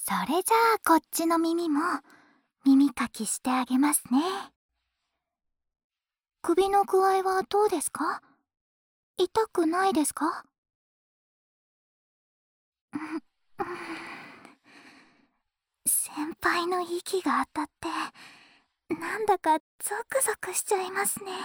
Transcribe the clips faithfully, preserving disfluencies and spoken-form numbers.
それじゃあこっちの耳も耳かきしてあげますね。首の具合はどうですか？痛くないですか？うんうん先輩の息が当たってなんだかゾクゾクしちゃいますね。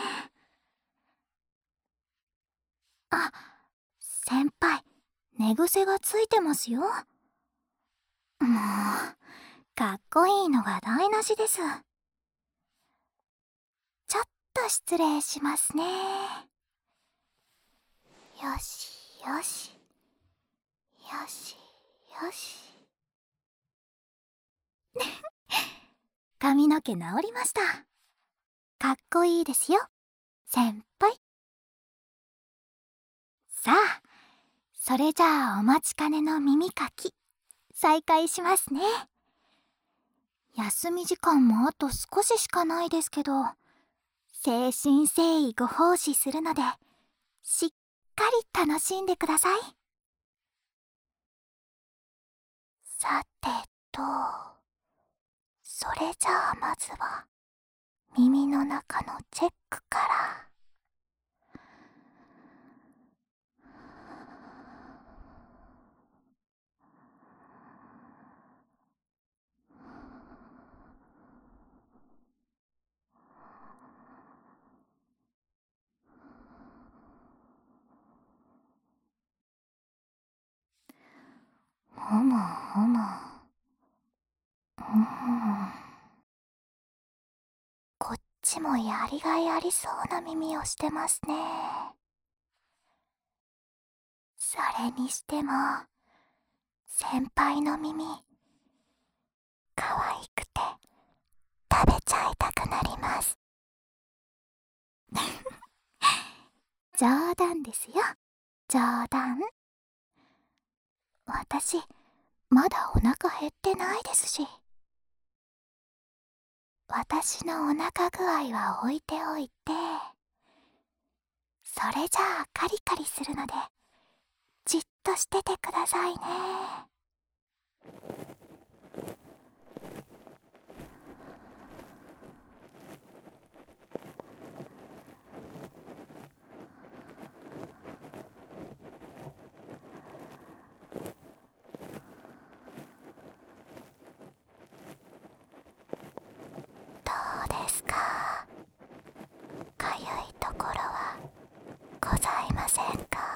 あ、先輩、寝癖がついてますよ。もう、かっこいいのが台無しです。ちょっと失礼しますね。よしよし。よしよし。髪の毛治りました。かっこいいですよ、先輩。さあ、それじゃあお待ちかねの耳かき、再開しますね。休み時間もあと少ししかないですけど、誠心誠意ご奉仕するので、しっかり楽しんでください。さてと、それじゃあまずは、耳の中のチェックから。ほむほむ。うーん。こっちもやりがいありそうな耳をしてますね。それにしても、先輩の耳、可愛くて食べちゃいたくなります。冗談ですよ、冗談。私、まだお腹減ってないですし。私のお腹具合は置いておいて、それじゃあカリカリするので、じっとしててくださいね。どうですか？かゆいところはございませんか？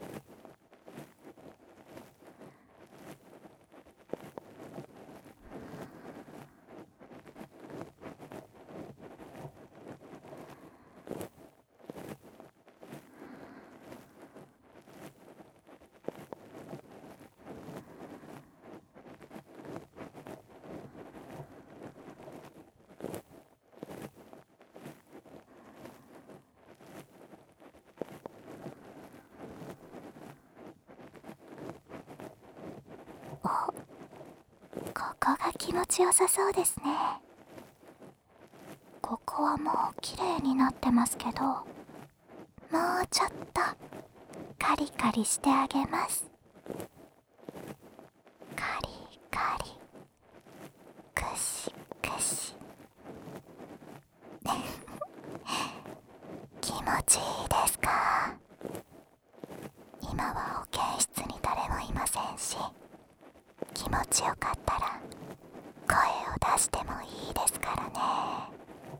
お、ここが気持ちよさそうですね。ここはもう綺麗になってますけど、もうちょっとカリカリしてあげます。カリカリ、クシクシ。気持ちいいですか？今は保健室に誰もいませんし、気持ちよかったら声を出してもいいですからね。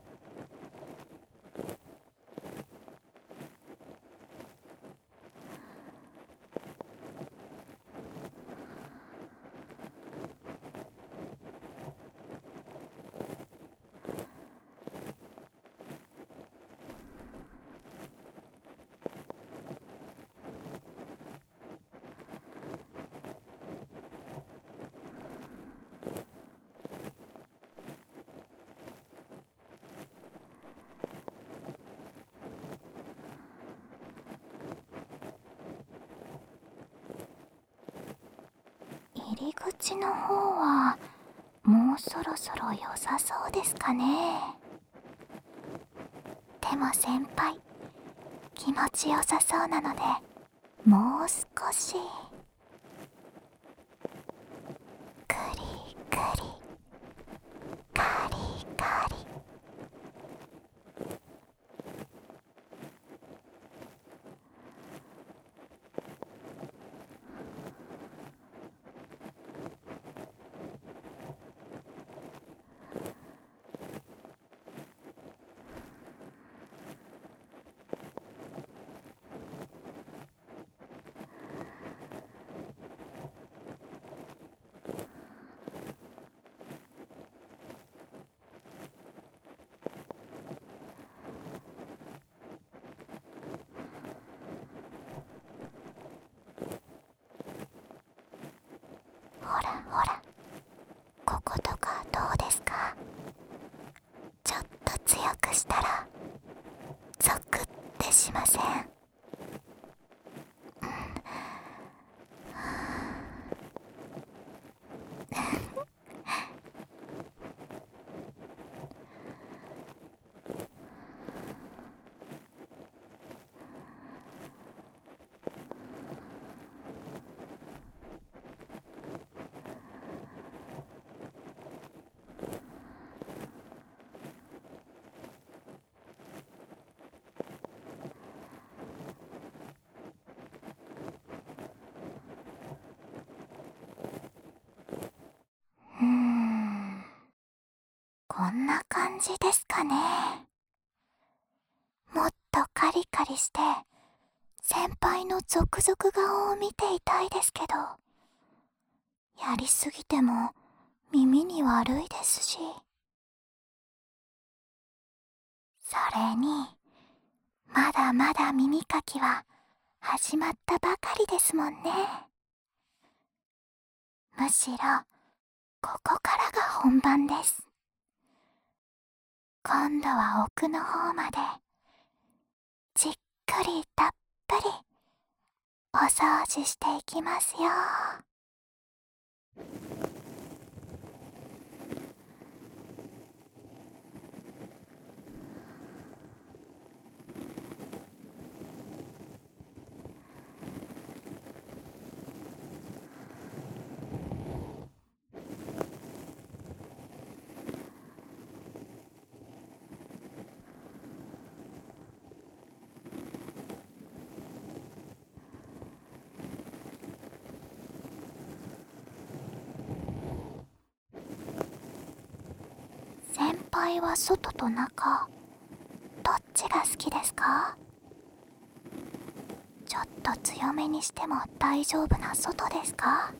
入り口の方はもうそろそろ良さそうですかね。でも先輩、気持ちよさそうなので、もう少し。クリんな感じですかね。もっとカリカリして先輩のゾクゾク顔を見ていたいですけど、やりすぎても耳に悪いですし。それにまだまだ耳かきは始まったばかりですもんね。むしろここからが本番です。今度は奥の方までじっくりたっぷりお掃除していきますよ。先輩は外と中、どっちが好きですか？ちょっと強めにしても大丈夫な外ですか？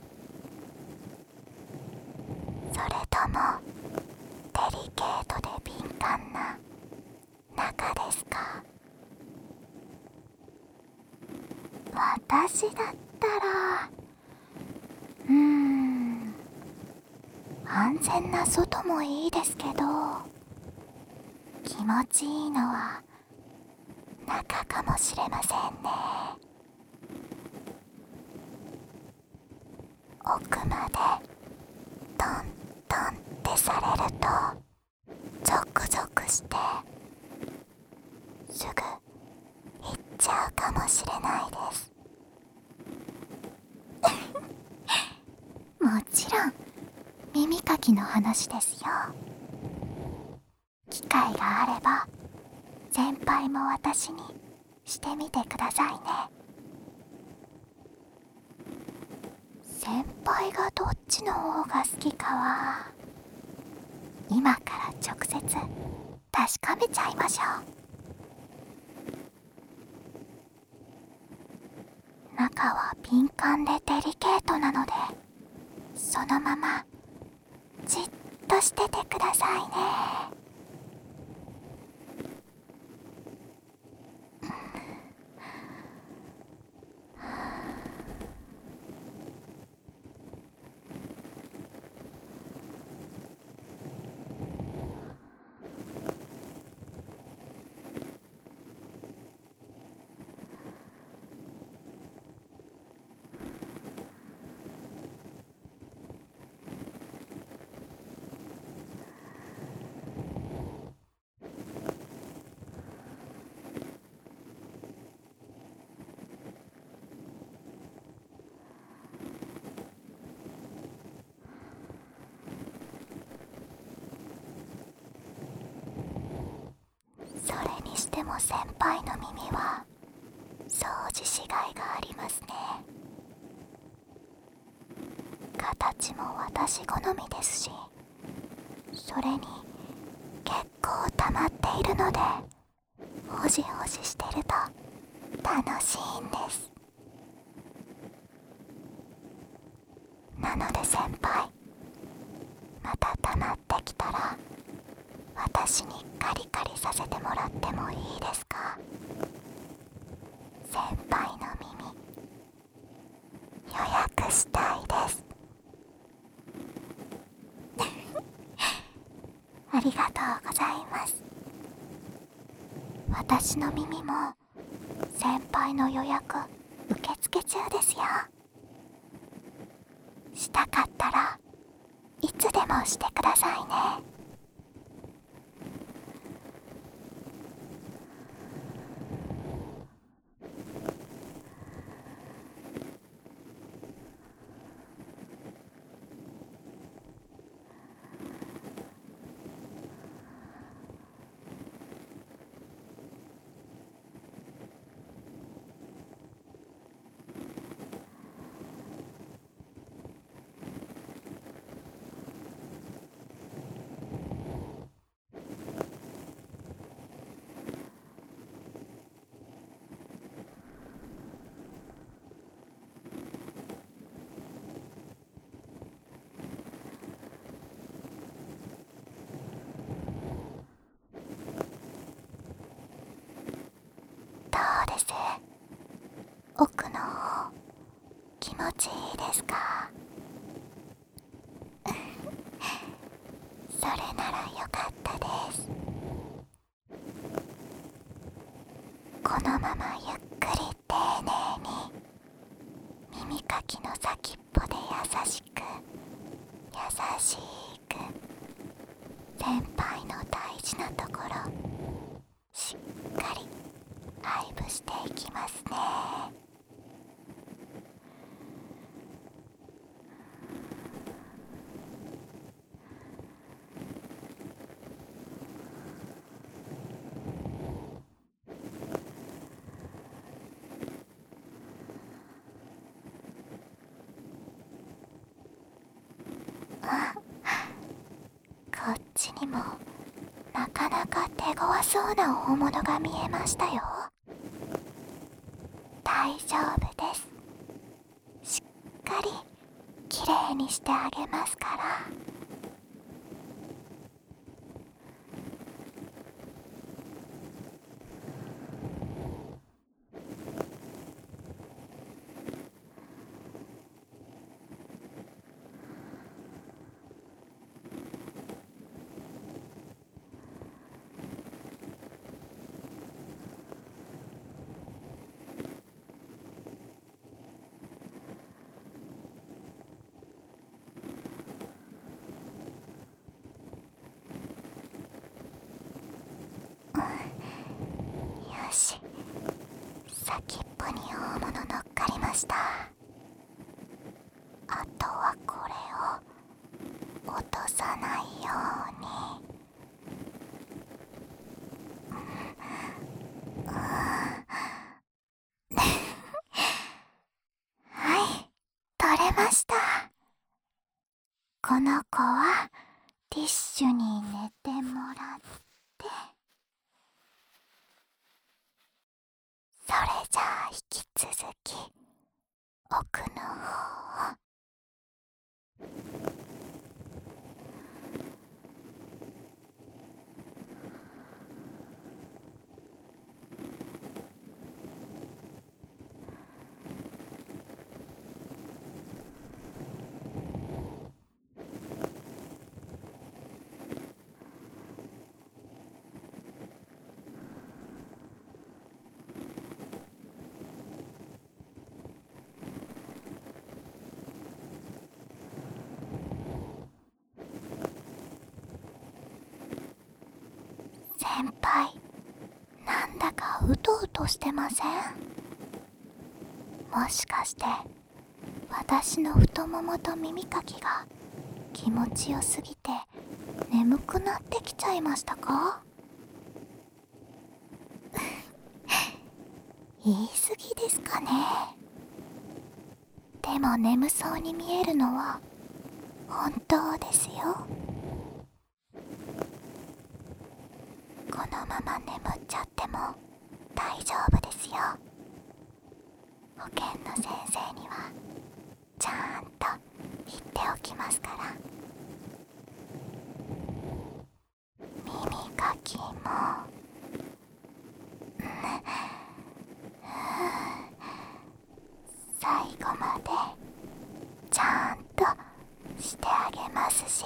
それともデリケートで敏感な中ですか？私だったらうーん安全な外もいいですけど、気持ちいいのは中かもしれませんね。奥までトントンってされるとゾクゾクしてすぐ行っちゃうかもしれないです。もちろん耳かきの話ですよ。機会があれば先輩も私にしてみてくださいね。先輩がどっちの方が好きかは今から直接確かめちゃいましょう。中は敏感でデリケートなので、そのままじっとしててくださいね。それにしても先輩の耳は掃除しがいがありますね。形も私好みですし、それに結構溜まっているのでホジホジしてると楽しいんです。なので先輩、また溜まってきたら私にカリカリさせてもらってもいいですか？先輩の耳予約したいです。ありがとうございます。私の耳も先輩の予約受付中ですよ。したかったらいつでもしてくださいね。 ですか？それならよかったです。このままゆっくり丁寧に耳かきの先っぽで優しく優しく先輩の大事なところしっかり愛撫していきますね。こっちにもなかなか手強そうな大物が見えましたよ。大丈夫です。しっかりきれいにしてあげますから。よし、先っぽに大物乗っかりました。あとはこれを落とさないように。うん、はい、取れました。この子はティッシュに寝てもらって、それじゃあ引き続き奥の方を。先輩、なんだかうとうとしてません？もしかして私の太ももと耳かきが気持ちよすぎて眠くなってきちゃいましたか？言い過ぎですかね。でも眠そうに見えるのは本当ですよ。このまま眠っちゃっても大丈夫ですよ。保健の先生にはちゃんと言っておきますから。耳かきも、うん、最後までちゃんとしてあげますし。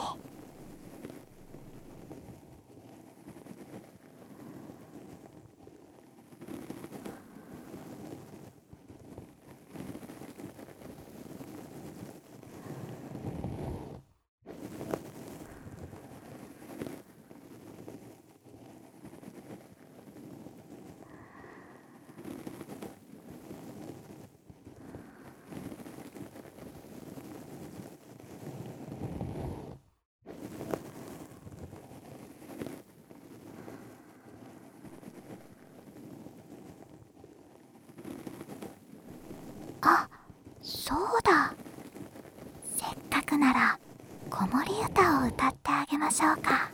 あ、そうだ。せっかくなら子守歌を歌ってあげましょうか。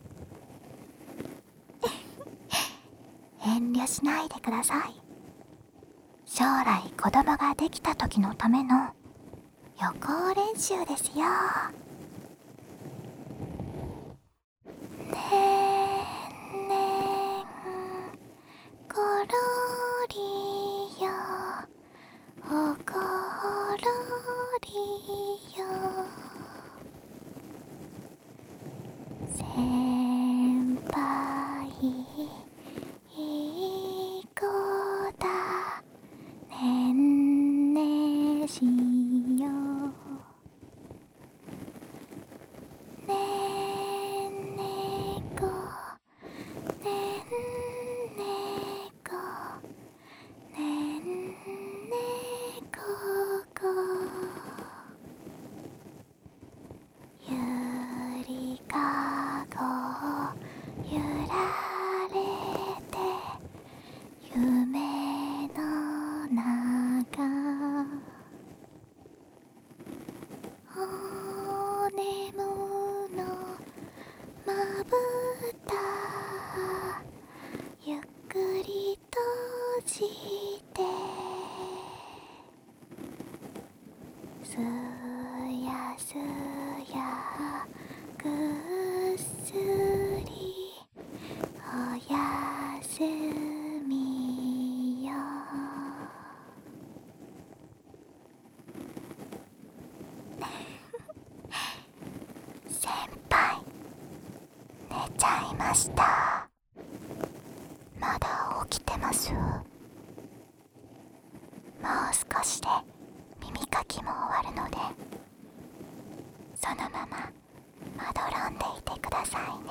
遠慮しないでください。将来子供ができた時のための予行練習ですよ。ねんねんころりよおころり先輩いい子だねんねしようねんねこねんねこねんねここゆりかご揺られて夢の中おねむのまぶたゆっくり閉じてすやすやぐっすりおやすみよ先輩寝ちゃいました。まだ起きてます。もう少しで耳かきも終わるのでそのまままどろんでいてくださいね。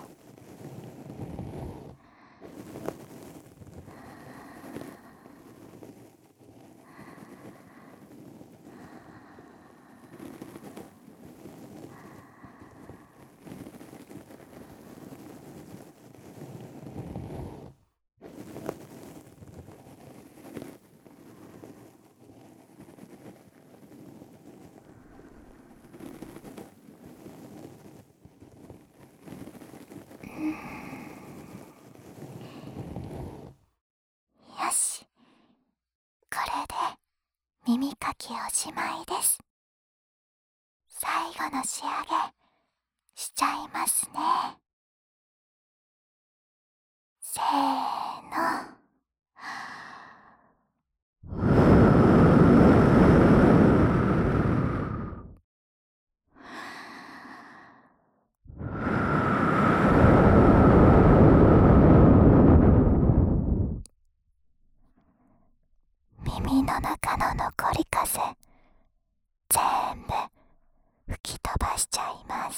よし、これで耳かきおしまいです。最後の仕上げしちゃいますね。せーの。耳の中の残り風全部吹き飛ばしちゃいます。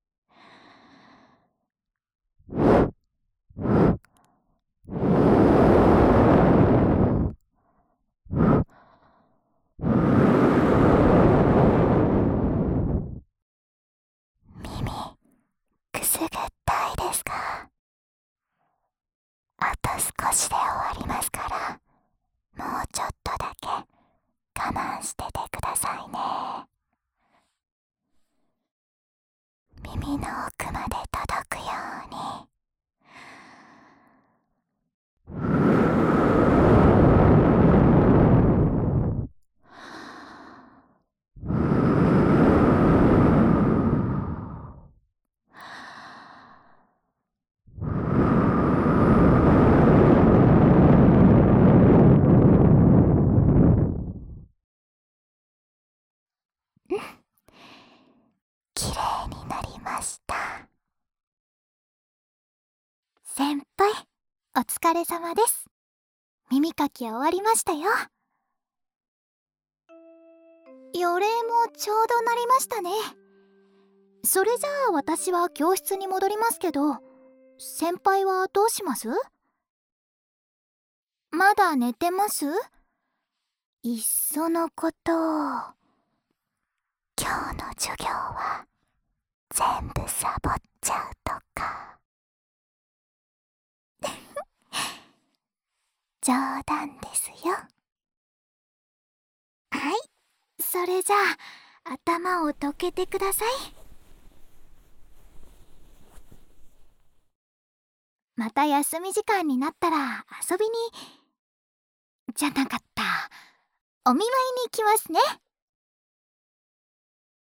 耳くすぐったいですか？あと少しで終わりますから、もうちょっとだけ我慢しててくださいね。耳の奥まで届くように。きれいになりました。先輩、お疲れ様です。耳かき終わりましたよ。予鈴もちょうど鳴りましたね。それじゃあ私は教室に戻りますけど、先輩はどうします？まだ寝てます？いっそのこと、今日の授業は全部サボっちゃうとか。冗談ですよ。はい、それじゃあ頭をどけてください。また休み時間になったら遊びにじゃなかった、お見舞いに行きますね。